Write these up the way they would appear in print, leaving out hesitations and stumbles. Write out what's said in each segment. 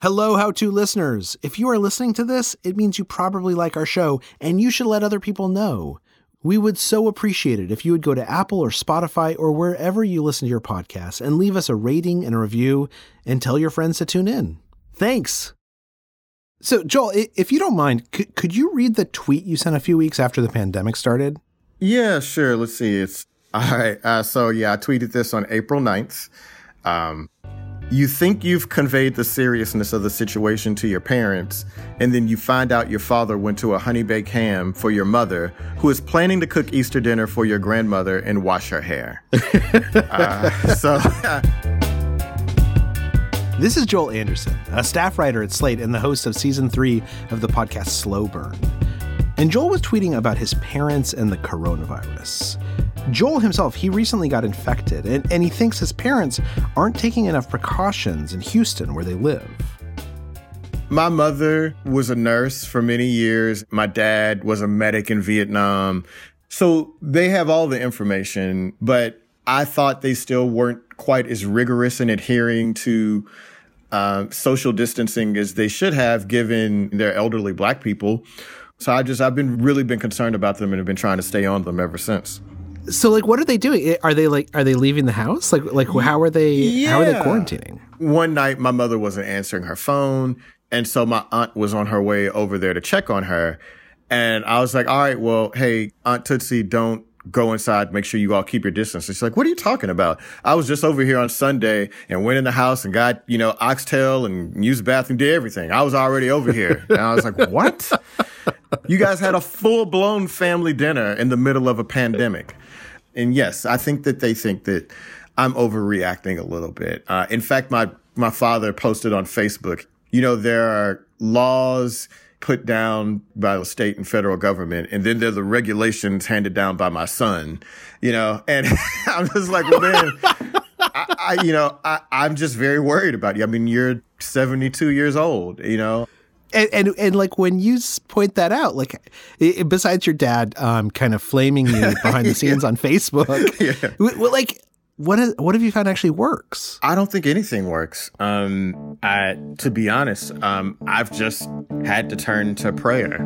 Hello, How To listeners. If you are listening to this, it means you probably like our show, and you should let other people know. We would so appreciate it if you would go to Apple or Spotify or wherever you listen to your podcasts and leave us a rating and a review and tell your friends to tune in. Thanks. So, Joel, if you don't mind, could you read the tweet you sent a few weeks after the pandemic started? Yeah, sure. Let's see. All right. I tweeted this on April 9th. You think you've conveyed the seriousness of the situation to your parents, and then you find out your father went to a honey-baked ham for your mother, who is planning to cook Easter dinner for your grandmother and wash her hair. This is Joel Anderson, a staff writer at Slate and the host of Season 3 of the podcast Slow Burn. And Joel was tweeting about his parents and the coronavirus. Joel himself, he recently got infected, and he thinks his parents aren't taking enough precautions in Houston, where they live. My mother was a nurse for many years. My dad was a medic in Vietnam. So they have all the information, but I thought they still weren't quite as rigorous in adhering to social distancing as they should have, given they're elderly Black people. So I've really been concerned about them and have been trying to stay on them ever since. So, what are they doing? Are they leaving the house? How are they quarantining? One night, my mother wasn't answering her phone. And so my aunt was on her way over there to check on her. And I was like, all right, well, hey, Aunt Tootsie, don't go inside. Make sure you all keep your distance. She's like, what are you talking about? I was just over here on Sunday and went in the house and got, oxtail and used the bathroom, did everything. I was already over here. And I was like, what? You guys had a full-blown family dinner in the middle of a pandemic. And yes, I think that they think that I'm overreacting a little bit. In fact, my father posted on Facebook, there are laws put down by the state and federal government, and then there are the regulations handed down by my son, and I'm just like, well, man, I'm just very worried about you. I mean, you're 72 years old, And when you point that out, besides your dad kind of flaming you behind the scenes on Facebook, what have you found actually works? I don't think anything works. To be honest, I've just had to turn to prayer.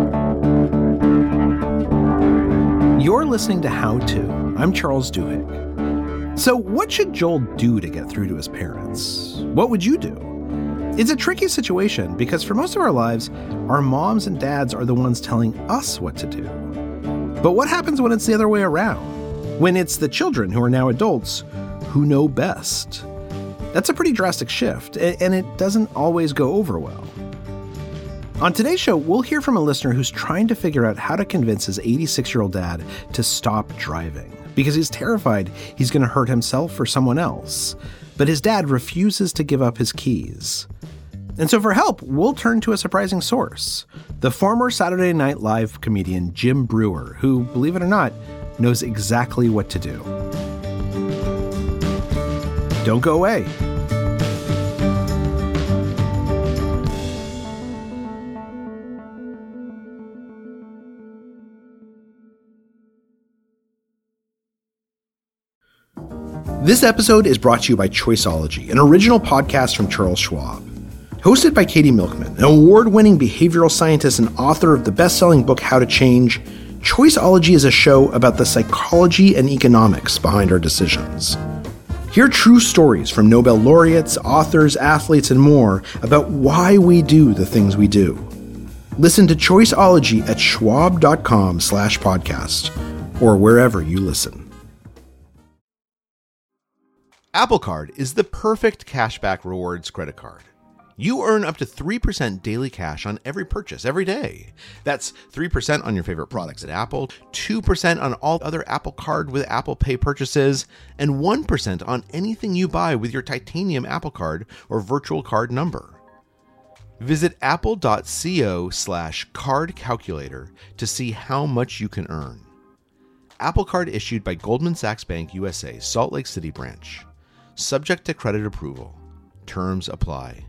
You're listening to How To. I'm Charles Duhigg. So what should Joel do to get through to his parents? What would you do? It's a tricky situation because for most of our lives, our moms and dads are the ones telling us what to do. But what happens when it's the other way around? When it's the children who are now adults who know best? That's a pretty drastic shift, and it doesn't always go over well. On today's show, we'll hear from a listener who's trying to figure out how to convince his 86-year-old dad to stop driving because he's terrified he's going to hurt himself or someone else. But his dad refuses to give up his keys. And so for help, we'll turn to a surprising source, the former Saturday Night Live comedian Jim Breuer, who, believe it or not, knows exactly what to do. Don't go away. This episode is brought to you by Choiceology, an original podcast from Charles Schwab. Hosted by Katie Milkman, an award-winning behavioral scientist and author of the best-selling book How to Change, Choiceology is a show about the psychology and economics behind our decisions. Hear true stories from Nobel laureates, authors, athletes, and more about why we do the things we do. Listen to Choiceology at schwab.com/podcast or wherever you listen. Apple Card is the perfect cashback rewards credit card. You earn up to 3% daily cash on every purchase every day. That's 3% on your favorite products at Apple, 2% on all other Apple Card with Apple Pay purchases, and 1% on anything you buy with your titanium Apple Card or virtual card number. Visit apple.co/card calculator to see how much you can earn. Apple Card issued by Goldman Sachs Bank USA, Salt Lake City branch. Subject to credit approval. Terms apply.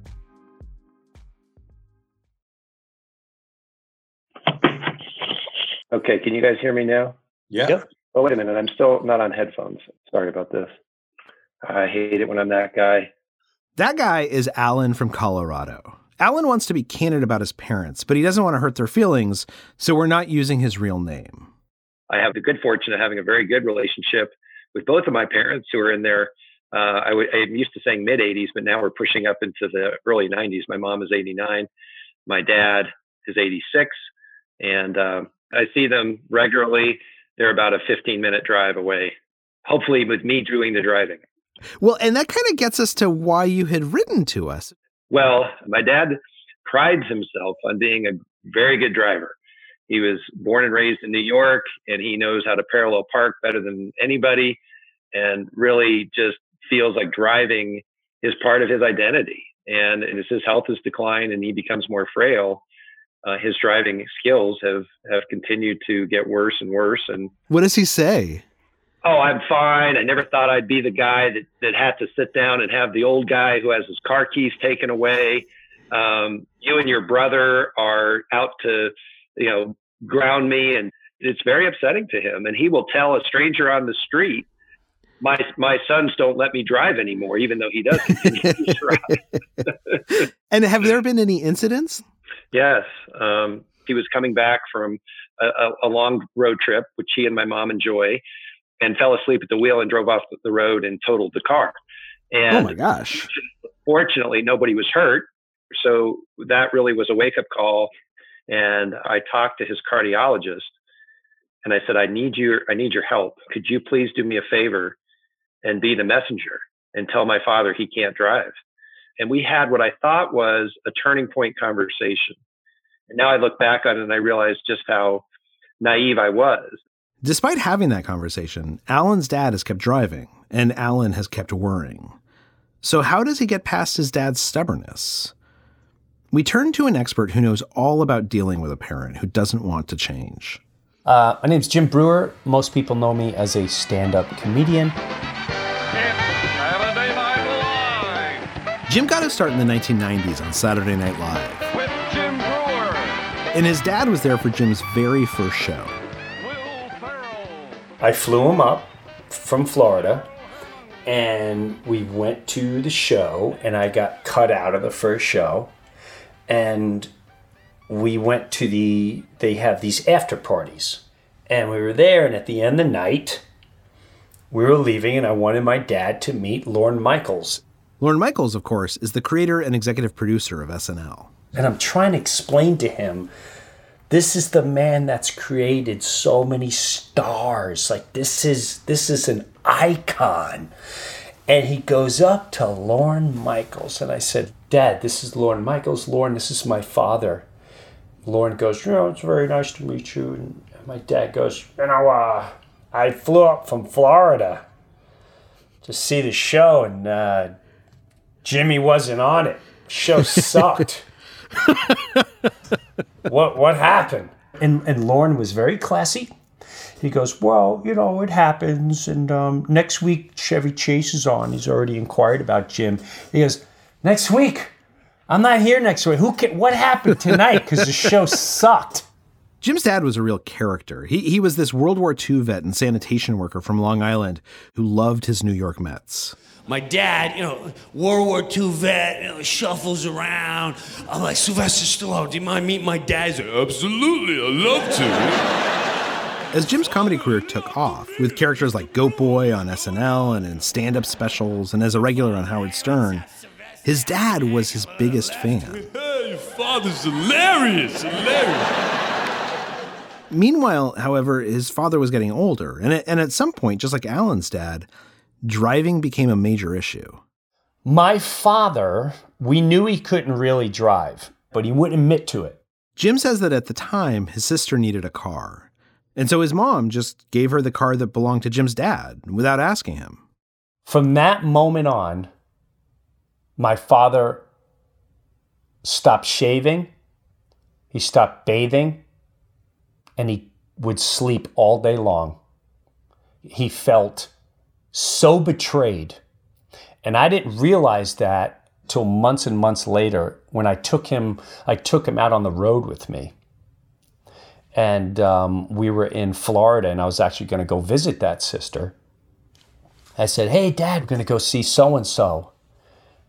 Okay, can you guys hear me now? Yeah. Yep. Oh, wait a minute. I'm still not on headphones. Sorry about this. I hate it when I'm that guy. That guy is Alan from Colorado. Alan wants to be candid about his parents, but he doesn't want to hurt their feelings, so we're not using his real name. I have the good fortune of having a very good relationship with both of my parents who are in their, I'm used to saying mid-80s, but now we're pushing up into the early 90s. My mom is 89. My dad is 86. And I see them regularly. They're about a 15-minute drive away, hopefully with me doing the driving. Well, and that kind of gets us to why you had written to us. Well, my dad prides himself on being a very good driver. He was born and raised in New York, and he knows how to parallel park better than anybody, and really just feels like driving is part of his identity. And as his health has declined and he becomes more frail, his driving skills have continued to get worse and worse. And what does he say? Oh, I'm fine. I never thought I'd be the guy that had to sit down and have the old guy who has his car keys taken away. You and your brother are out to, ground me. And it's very upsetting to him. And he will tell a stranger on the street, my sons don't let me drive anymore, even though he does continue to drive. And have there been any incidents? Yes. He was coming back from a long road trip, which he and my mom enjoy, and fell asleep at the wheel and drove off the road and totaled the car. And oh my gosh. Fortunately, nobody was hurt. So that really was a wake-up call. And I talked to his cardiologist and I said, I need your help. Could you please do me a favor and be the messenger and tell my father he can't drive? And we had what I thought was a turning point conversation. And now I look back on it and I realize just how naive I was. Despite having that conversation, Alan's dad has kept driving and Alan has kept worrying. So how does he get past his dad's stubbornness? We turn to an expert who knows all about dealing with a parent who doesn't want to change. My name's Jim Breuer. Most people know me as a stand-up comedian. Jim got his start in the 1990s on Saturday Night Live. With Jim Breuer. And his dad was there for Jim's very first show. I flew him up from Florida, and we went to the show, and I got cut out of the first show. And we went to they have these after parties. And we were there, and at the end of the night, we were leaving, and I wanted my dad to meet Lorne Michaels. Lorne Michaels, of course, is the creator and executive producer of SNL. And I'm trying to explain to him, this is the man that's created so many stars. Like, this is an icon. And he goes up to Lorne Michaels, and I said, Dad, this is Lorne Michaels. Lorne, this is my father. Lorne goes, it's very nice to meet you. And my dad goes, I flew up from Florida to see the show, and Jimmy wasn't on it. Show sucked. What happened? And Lorne was very classy. He goes, well, it happens. And next week, Chevy Chase is on. He's already inquired about Jim. He goes, next week? I'm not here next week. What happened tonight? Because the show sucked. Jim's dad was a real character. He was this World War II vet and sanitation worker from Long Island who loved his New York Mets. My dad, World War II vet, shuffles around. I'm like, Sylvester Stallone, do you mind meeting my dad? He's like, absolutely, I'd love to. As Jim's comedy career took off, with characters like Goat Boy on SNL and in stand-up specials and as a regular on Howard Stern, his dad was his biggest fan. Hey, your father's hilarious. Meanwhile, however, his father was getting older, and at some point, just like Alan's dad, driving became a major issue. My father, we knew he couldn't really drive, but he wouldn't admit to it. Jim says that at the time, his sister needed a car. And so his mom just gave her the car that belonged to Jim's dad without asking him. From that moment on, my father stopped shaving, he stopped bathing, and he would sleep all day long. He felt so betrayed. And I didn't realize that till months and months later when I took him out on the road with me. And we were in Florida, and I was actually going to go visit that sister. I said, hey, Dad, we're going to go see so-and-so.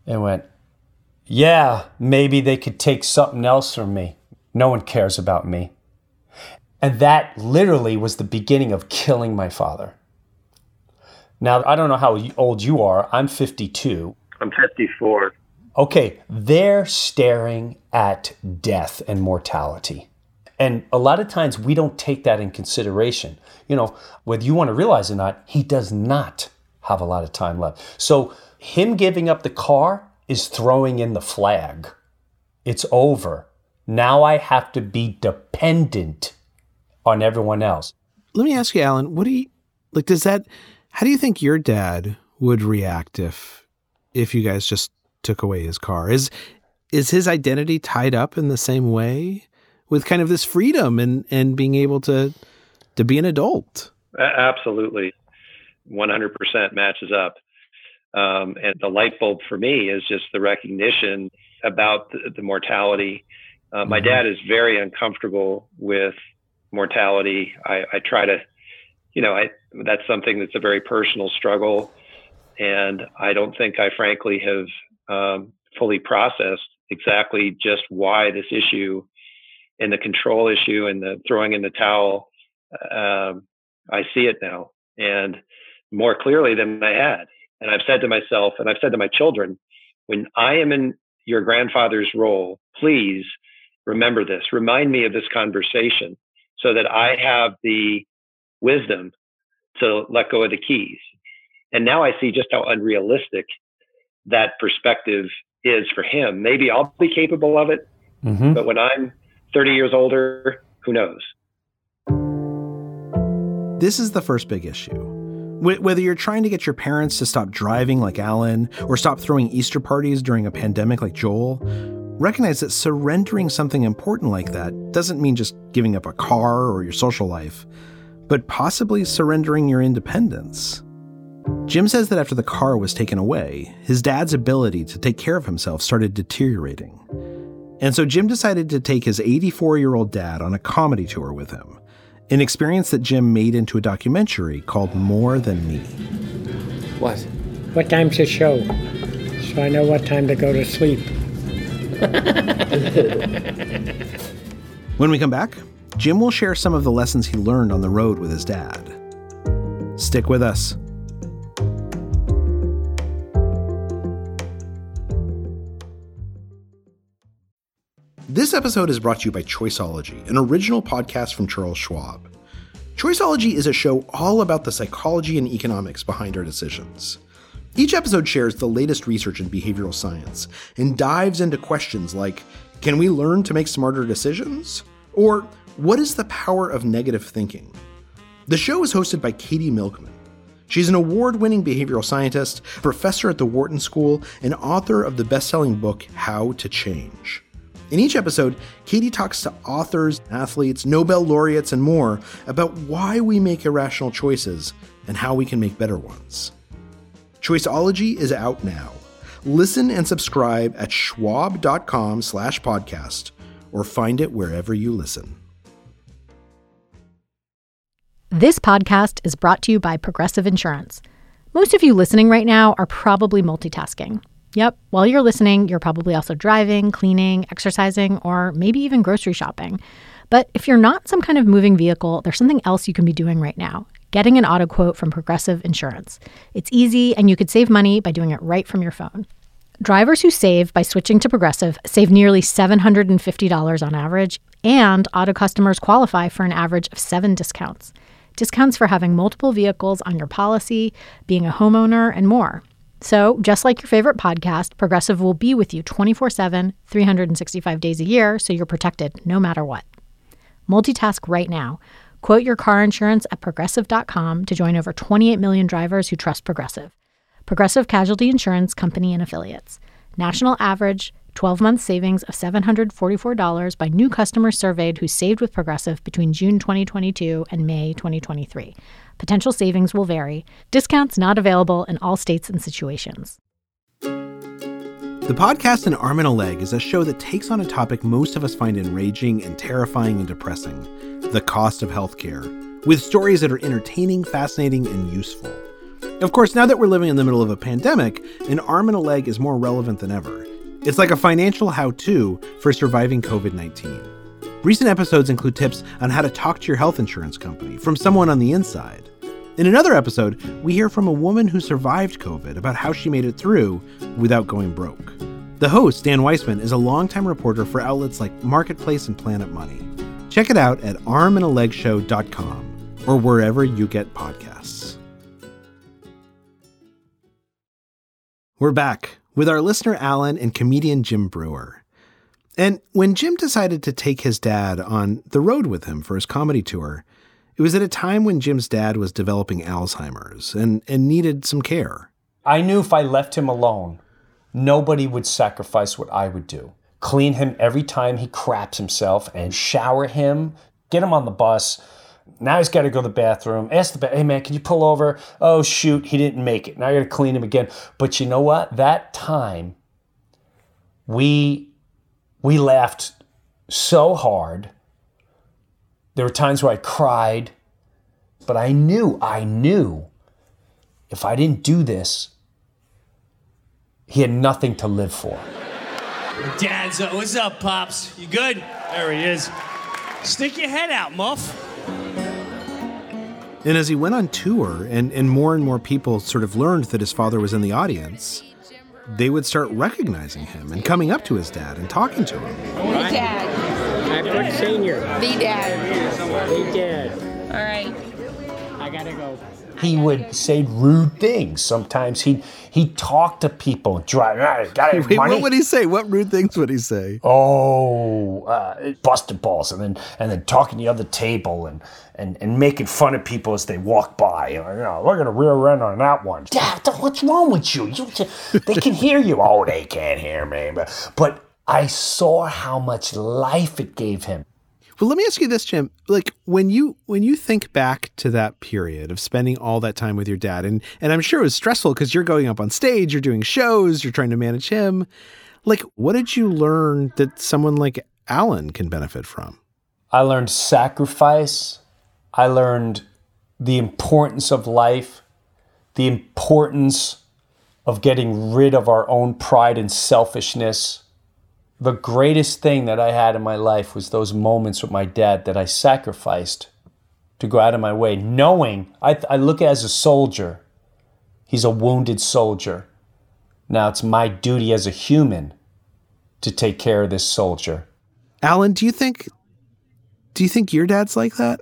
and went, yeah, maybe they could take something else from me. No one cares about me. And that literally was the beginning of killing my father. Now, I don't know how old you are. I'm 52. I'm 54. Okay, they're staring at death and mortality. And a lot of times we don't take that in consideration. You know, whether you want to realize it or not, he does not have a lot of time left. So him giving up the car is throwing in the flag. It's over. Now I have to be dependent on everyone else. Let me ask you, Alan, what do you, like, how do you think your dad would react if you guys just took away his car? Is his identity tied up in the same way with kind of this freedom and being able to be an adult? Absolutely. 100% matches up. And the light bulb for me is just the recognition about the mortality. My dad is very uncomfortable with mortality. I try to, that's something that's a very personal struggle. And I don't think I frankly have fully processed exactly just why this issue and the control issue and the throwing in the towel, I see it now and more clearly than I had. And I've said to myself, and I've said to my children, when I am in your grandfather's role, please remember this. Remind me of this conversation so that I have the wisdom to let go of the keys. And now I see just how unrealistic that perspective is for him. Maybe I'll be capable of it, but when I'm 30 years older, who knows? This is the first big issue. Whether you're trying to get your parents to stop driving like Alan or stop throwing Easter parties during a pandemic like Joel, recognize that surrendering something important like that doesn't mean just giving up a car or your social life, but possibly surrendering your independence. Jim says that after the car was taken away, his dad's ability to take care of himself started deteriorating. And so Jim decided to take his 84-year-old dad on a comedy tour with him, an experience that Jim made into a documentary called More Than Me. What? What time's the show? So I know what time to go to sleep. When we come back, Jim will share some of the lessons he learned on the road with his dad. Stick with us. This episode is brought to you by Choiceology, an original podcast from Charles Schwab. Choiceology is a show all about the psychology and economics behind our decisions. Each episode shares the latest research in behavioral science and dives into questions like, can we learn to make smarter decisions? Or what is the power of negative thinking? The show is hosted by Katie Milkman. She's an award-winning behavioral scientist, professor at the Wharton School, and author of the best-selling book, How to Change. In each episode, Katie talks to authors, athletes, Nobel laureates, and more about why we make irrational choices and how we can make better ones. Choiceology is out now. Listen and subscribe at schwab.com/podcast or find it wherever you listen. This podcast is brought to you by Progressive Insurance. Most of you listening right now are probably multitasking. Yep, while you're listening, you're probably also driving, cleaning, exercising, or maybe even grocery shopping. But if you're not some kind of moving vehicle, there's something else you can be doing right now. Getting an auto quote from Progressive Insurance. It's easy, and you could save money by doing it right from your phone. Drivers who save by switching to Progressive save nearly $750 on average, and auto customers qualify for an average of 7 discounts. Discounts for having multiple vehicles on your policy, being a homeowner, and more. So, just like your favorite podcast, Progressive will be with you 24/7, 365 days a year, so you're protected no matter what. Multitask right now. Quote your car insurance at Progressive.com to join over 28 million drivers who trust Progressive. Progressive Casualty Insurance Company and Affiliates. National average 12-month savings of $744 by new customers surveyed who saved with Progressive between June 2022 and May 2023. Potential savings will vary. Discounts not available in all states and situations. The podcast An Arm and a Leg is a show that takes on a topic most of us find enraging and terrifying and depressing, the cost of healthcare, with stories that are entertaining, fascinating, and useful. Of course, now that we're living in the middle of a pandemic, an arm and a leg is more relevant than ever. It's like a financial how-to for surviving COVID-19. Recent episodes include tips on how to talk to your health insurance company from someone on the inside. In another episode, we hear from a woman who survived COVID about how she made it through without going broke. The host, Dan Weissman, is a longtime reporter for outlets like Marketplace and Planet Money. Check it out at armandalegshow.com or wherever you get podcasts. We're back with our listener Alan and comedian Jim Breuer. And when Jim decided to take his dad on the road with him for his comedy tour, it was at a time when Jim's dad was developing Alzheimer's and needed some care. I knew if I left him alone, nobody would sacrifice what I would do. Clean him every time he craps himself and shower him, get him on the bus. Now he's got to go to the bathroom. Ask the hey man, can you pull over? Oh shoot, he didn't make it. Now I got to clean him again. But you know what? That time, we laughed so hard. There were times where I cried, but I knew if I didn't do this, he had nothing to live for. Dad's what's up, Pops? You good? There he is. Stick your head out, Muff. And as he went on tour and more people sort of learned that his father was in the audience, they would start recognizing him and coming up to his dad and talking to him. The dad. I put senior. The dad. The dad. All right. I gotta go. He would say rude things. Sometimes he'd talk to people. Got Wait, money? what would he say? What rude things would he say? Busted balls, and then talking to the other table and making fun of people as they walk by. We're gonna rear end on that one. Dad, what's wrong with you? They can hear you. Oh, they can't hear me. But I saw how much life it gave him. Well, let me ask you this, Jim. Like when you think back to that period of spending all that time with your dad, and I'm sure it was stressful because you're going up on stage, you're doing shows, you're trying to manage him. Like, what did you learn that someone like Alan can benefit from? I learned sacrifice. I learned the importance of life, the importance of getting rid of our own pride and selfishness. The greatest thing that I had in my life was those moments with my dad that I sacrificed to go out of my way, knowing I look at it as a soldier. He's a wounded soldier. Now it's my duty as a human to take care of this soldier. Alan, do you think your dad's like that?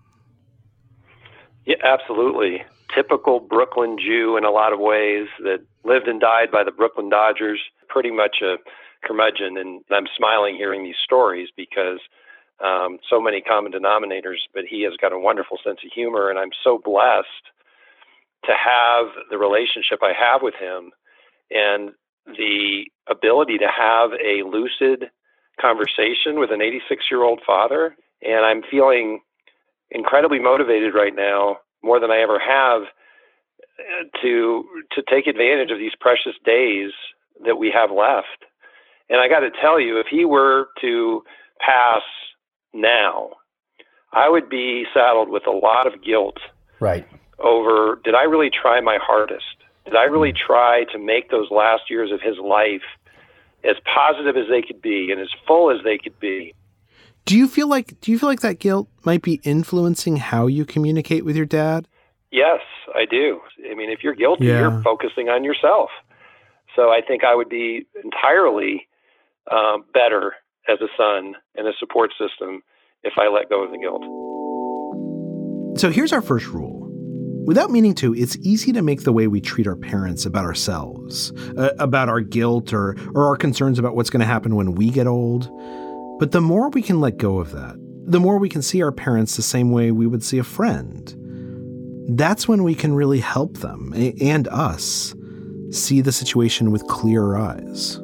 Yeah, absolutely. Typical Brooklyn Jew in a lot of ways that lived and died by the Brooklyn Dodgers. Pretty much a curmudgeon, and I'm smiling hearing these stories because so many common denominators, but he has got a wonderful sense of humor, and I'm so blessed to have the relationship I have with him and the ability to have a lucid conversation with an 86-year-old father. And I'm feeling incredibly motivated right now, more than I ever have, to take advantage of these precious days that we have left. And I got to tell you, if he were to pass now, I would be saddled with a lot of guilt. Right. Over, did I really try my hardest? Did I really try to make those last years of his life as positive as they could be and as full as they could be? Do you feel like that guilt might be influencing how you communicate with your dad? Yes, I do. I mean, if you're guilty, you're focusing on yourself. So I think I would be entirely better as a son and a support system if I let go of the guilt. So here's our first rule. Without meaning to, it's easy to make the way we treat our parents about ourselves, about our guilt or our concerns about what's going to happen when we get old. But the more we can let go of that, the more we can see our parents the same way we would see a friend. That's when we can really help them and us see the situation with clearer eyes.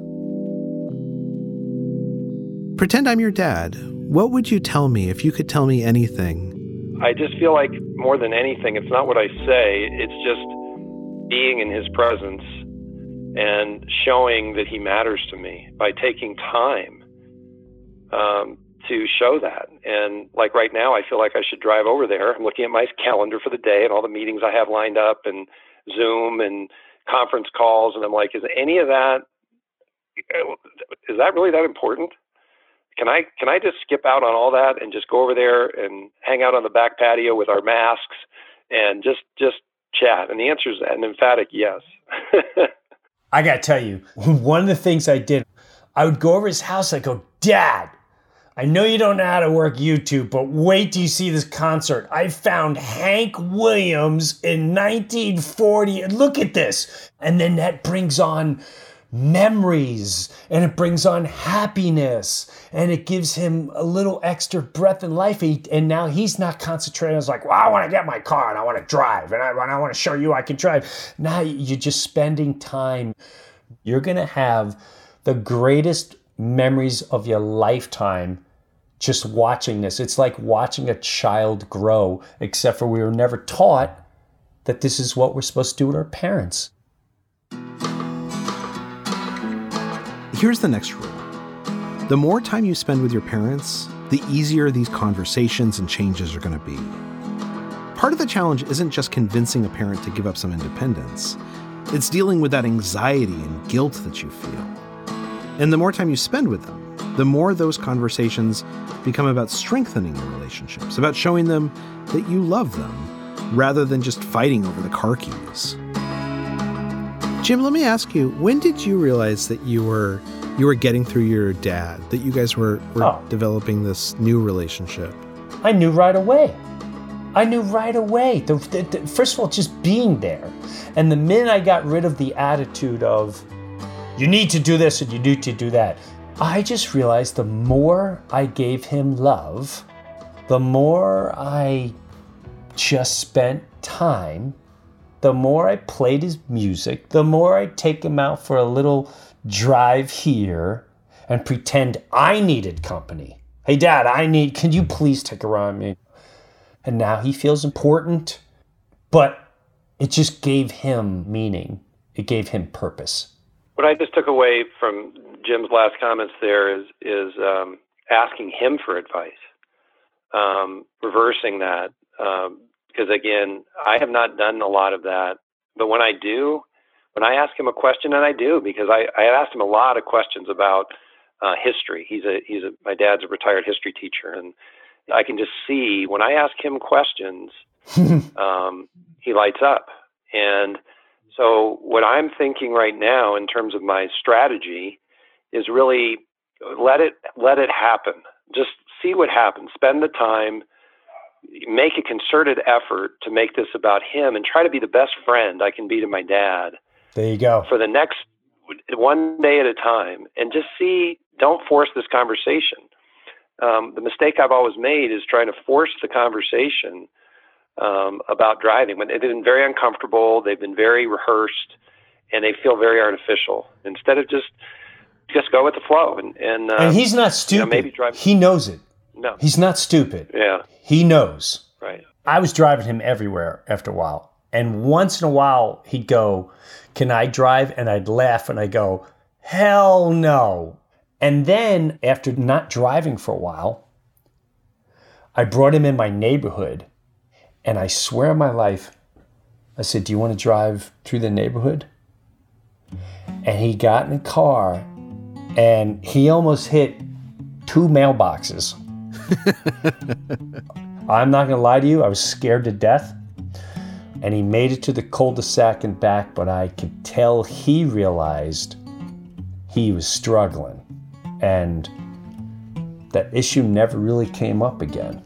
Pretend I'm your dad. What would you tell me if you could tell me anything? I just feel like more than anything, it's not what I say, it's just being in his presence and showing that he matters to me by taking time to show that. And like right now, I feel like I should drive over there. I'm looking at my calendar for the day and all the meetings I have lined up and Zoom and conference calls. And I'm like, is any of that, is that really that important? Can I just skip out on all that and just go over there and hang out on the back patio with our masks and just chat? And the answer is an emphatic yes. I got to tell you, one of the things I did, I would go over his house. I go, Dad, I know you don't know how to work YouTube, but wait till you see this concert. I found Hank Williams in 1940. Look at this. And then that brings on memories, and it brings on happiness, and it gives him a little extra breath in life. And now he's not concentrating. It's like, well, I want to get my car and I want to drive, and I want to show you I can drive. Now you're just spending time. You're going to have the greatest memories of your lifetime just watching this. It's like watching a child grow, except for we were never taught that this is what we're supposed to do with our parents. Here's the next rule. The more time you spend with your parents, the easier these conversations and changes are going to be. Part of the challenge isn't just convincing a parent to give up some independence. It's dealing with that anxiety and guilt that you feel. And the more time you spend with them, the more those conversations become about strengthening your relationships, about showing them that you love them, rather than just fighting over the car keys. Jim, let me ask you, when did you realize that you were getting through your dad, that you guys were developing this new relationship? I knew right away. First of all, just being there. And the minute I got rid of the attitude of, you need to do this and you need to do that, I just realized the more I gave him love, the more I just spent time, the more I played his music, the more I take him out for a little drive here and pretend I needed company. Hey, Dad, can you please take a ride with me? And now he feels important, but it just gave him meaning. It gave him purpose. What I just took away from Jim's last comments there is asking him for advice, reversing that. Because again, I have not done a lot of that. But when I ask him a question, and I do, because I asked him a lot of questions about history. My dad's a retired history teacher, and I can just see when I ask him questions, he lights up. And so what I'm thinking right now in terms of my strategy is really let it happen. Just see what happens. Spend the time. Make a concerted effort to make this about him and try to be the best friend I can be to my dad. There you go. For the next one day at a time, and just see, don't force this conversation. The mistake I've always made is trying to force the conversation about driving. When they've been very uncomfortable, they've been very rehearsed, and they feel very artificial. Instead of just go with the flow. And he's not stupid. Maybe drive. He knows it. No. He's not stupid. Yeah. He knows. Right. I was driving him everywhere after a while. And once in a while, he'd go, can I drive? And I'd laugh and I'd go, hell no. And then after not driving for a while, I brought him in my neighborhood. And I swear on my life, I said, do you want to drive through the neighborhood? And he got in the car and he almost hit 2 mailboxes. I'm not going to lie to you. I was scared to death. And he made it to the cul-de-sac and back, but I could tell he realized he was struggling. And that issue never really came up again.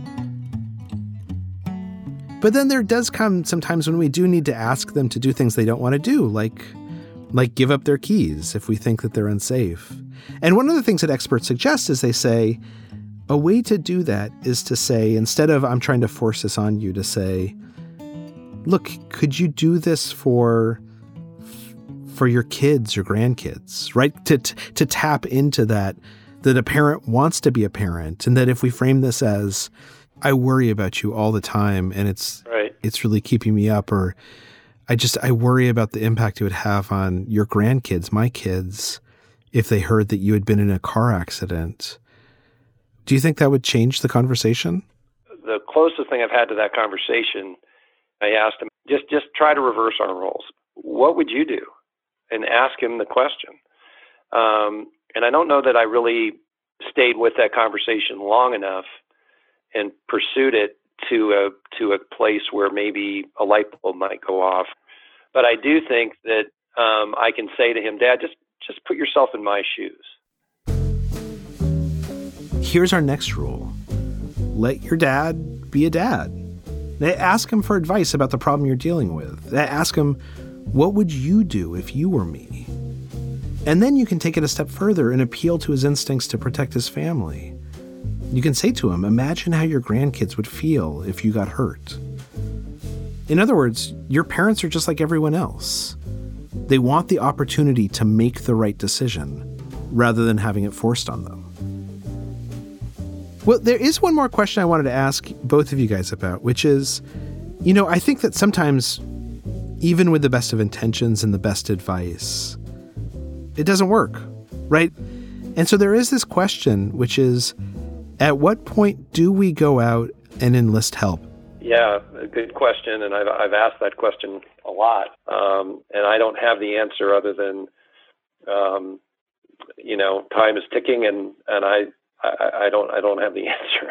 But then there does come sometimes when we do need to ask them to do things they don't want to do, like give up their keys if we think that they're unsafe. And one of the things that experts suggest is they say, a way to do that is to say, instead of I'm trying to force this on you, to say, look, could you do this for your kids or grandkids, right? To tap into that a parent wants to be a parent. And that if we frame this as, I worry about you all the time and it's really keeping me up, or I worry about the impact it would have on your grandkids, my kids, if they heard that you had been in a car accident. Do you think that would change the conversation? The closest thing I've had to that conversation, I asked him, Just try to reverse our roles. What would you do? And ask him the question. And I don't know that I really stayed with that conversation long enough and pursued it to a place where maybe a light bulb might go off. But I do think that I can say to him, Dad, just put yourself in my shoes. Here's our next rule. Let your dad be a dad. Ask him for advice about the problem you're dealing with. Ask him, what would you do if you were me? And then you can take it a step further and appeal to his instincts to protect his family. You can say to him, imagine how your grandkids would feel if you got hurt. In other words, your parents are just like everyone else. They want the opportunity to make the right decision rather than having it forced on them. Well, there is one more question I wanted to ask both of you guys about, which is, I think that sometimes, even with the best of intentions and the best advice, it doesn't work, right? And so there is this question, which is, at what point do we go out and enlist help? Yeah, a good question, and I've asked that question a lot, and I don't have the answer other than, time is ticking, and I don't have the answer.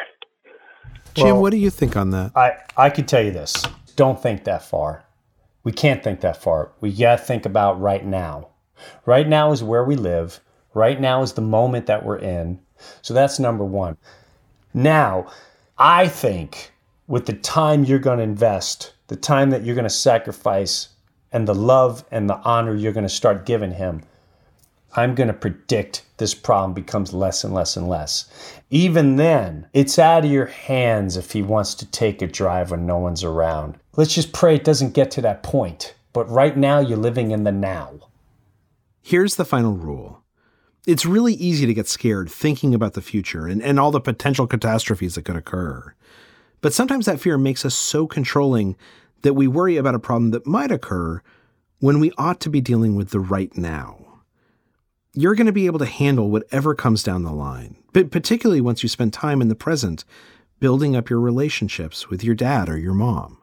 Jim, what do you think on that? I could tell you this. Don't think that far. We can't think that far. We got to think about right now. Right now is where we live. Right now is the moment that we're in. So that's number one. Now, I think with the time you're going to invest, the time that you're going to sacrifice, and the love and the honor you're going to start giving him, I'm going to predict this problem becomes less and less and less. Even then, it's out of your hands if he wants to take a drive when no one's around. Let's just pray it doesn't get to that point. But right now, you're living in the now. Here's the final rule. It's really easy to get scared thinking about the future and all the potential catastrophes that could occur. But sometimes that fear makes us so controlling that we worry about a problem that might occur when we ought to be dealing with the right now. You're going to be able to handle whatever comes down the line, but particularly once you spend time in the present building up your relationships with your dad or your mom.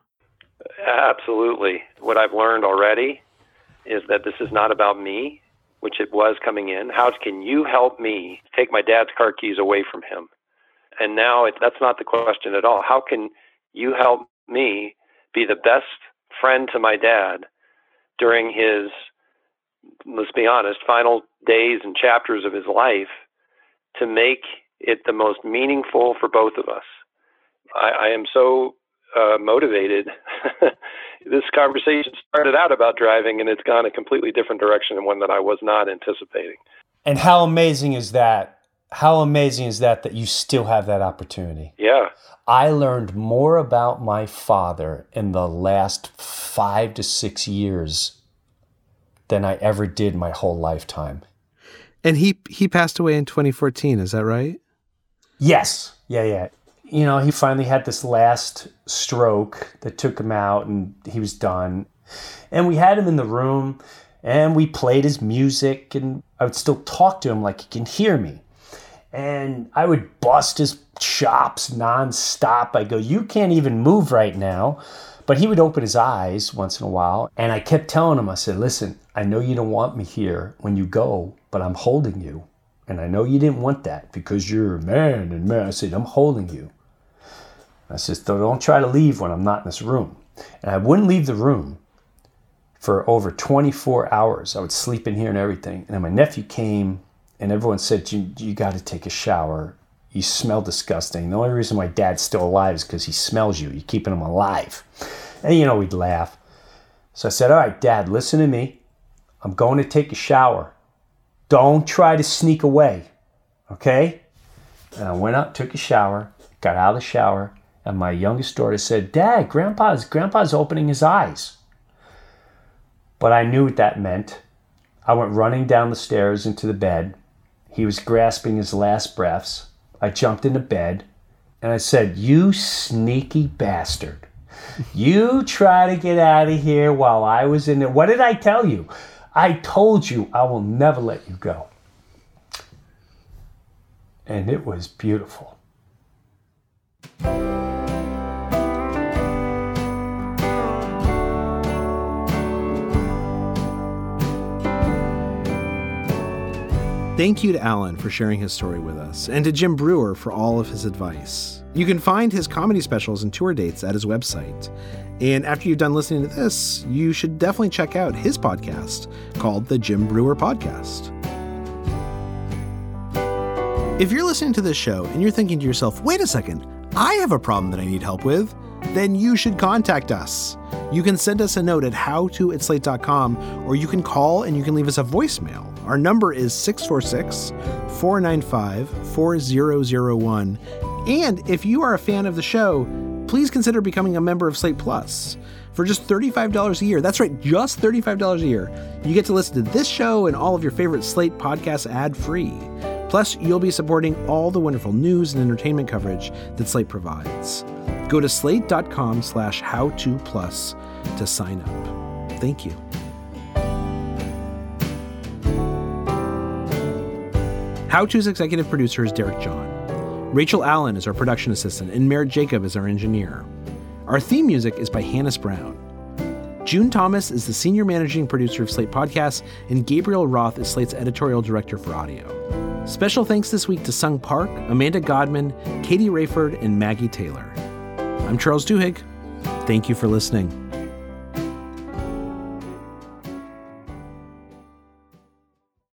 Absolutely. What I've learned already is that this is not about me, which it was coming in. How can you help me take my dad's car keys away from him? And now that's not the question at all. How can you help me be the best friend to my dad during his, let's be honest, final days and chapters of his life to make it the most meaningful for both of us? I am so motivated. This conversation started out about driving, and it's gone a completely different direction and one that I was not anticipating. And how amazing is that? How amazing is that you still have that opportunity? Yeah. I learned more about my father in the last 5 to 6 years than I ever did my whole lifetime. And he passed away in 2014, is that right? Yes. Yeah. He finally had this last stroke that took him out and he was done. And we had him in the room and we played his music and I would still talk to him like he can hear me. And I would bust his chops nonstop. I go, you can't even move right now. But he would open his eyes once in a while. And I kept telling him, I said, listen, I know you don't want me here when you go, but I'm holding you. And I know you didn't want that because you're a man. And I said, I'm holding you. I said, don't try to leave when I'm not in this room. And I wouldn't leave the room for over 24 hours. I would sleep in here and everything. And then my nephew came and everyone said, you got to take a shower. You smell disgusting. The only reason my dad's still alive is because he smells you. You're keeping him alive. And, we'd laugh. So I said, all right, Dad, listen to me. I'm going to take a shower. Don't try to sneak away, okay? And I went up, took a shower, got out of the shower, and my youngest daughter said, Dad, Grandpa's opening his eyes. But I knew what that meant. I went running down the stairs into the bed. He was grasping his last breaths. I jumped into bed, and I said, you sneaky bastard. You try to get out of here while I was in there. What did I tell you? I told you I will never let you go. And it was beautiful. Thank you to Alan for sharing his story with us, and to Jim Breuer for all of his advice. You can find his comedy specials and tour dates at his website. And after you've done listening to this, you should definitely check out his podcast called The Jim Breuer Podcast. If you're listening to this show and you're thinking to yourself, wait a second, I have a problem that I need help with, then you should contact us. You can send us a note at howto@slate.com, or you can call and you can leave us a voicemail. Our number is 646-495-4001. And if you are a fan of the show, please consider becoming a member of Slate Plus. For just $35 a year, that's right, just $35 a year, you get to listen to this show and all of your favorite Slate podcasts ad-free. Plus, you'll be supporting all the wonderful news and entertainment coverage that Slate provides. Go to slate.com/howtoplus to sign up. Thank you. How To's executive producer is Derek John. Rachel Allen is our production assistant, and Merritt Jacob is our engineer. Our theme music is by Hannes Brown. June Thomas is the senior managing producer of Slate Podcasts, and Gabriel Roth is Slate's editorial director for audio. Special thanks this week to Sung Park, Amanda Godman, Katie Rayford, and Maggie Taylor. I'm Charles Duhigg. Thank you for listening.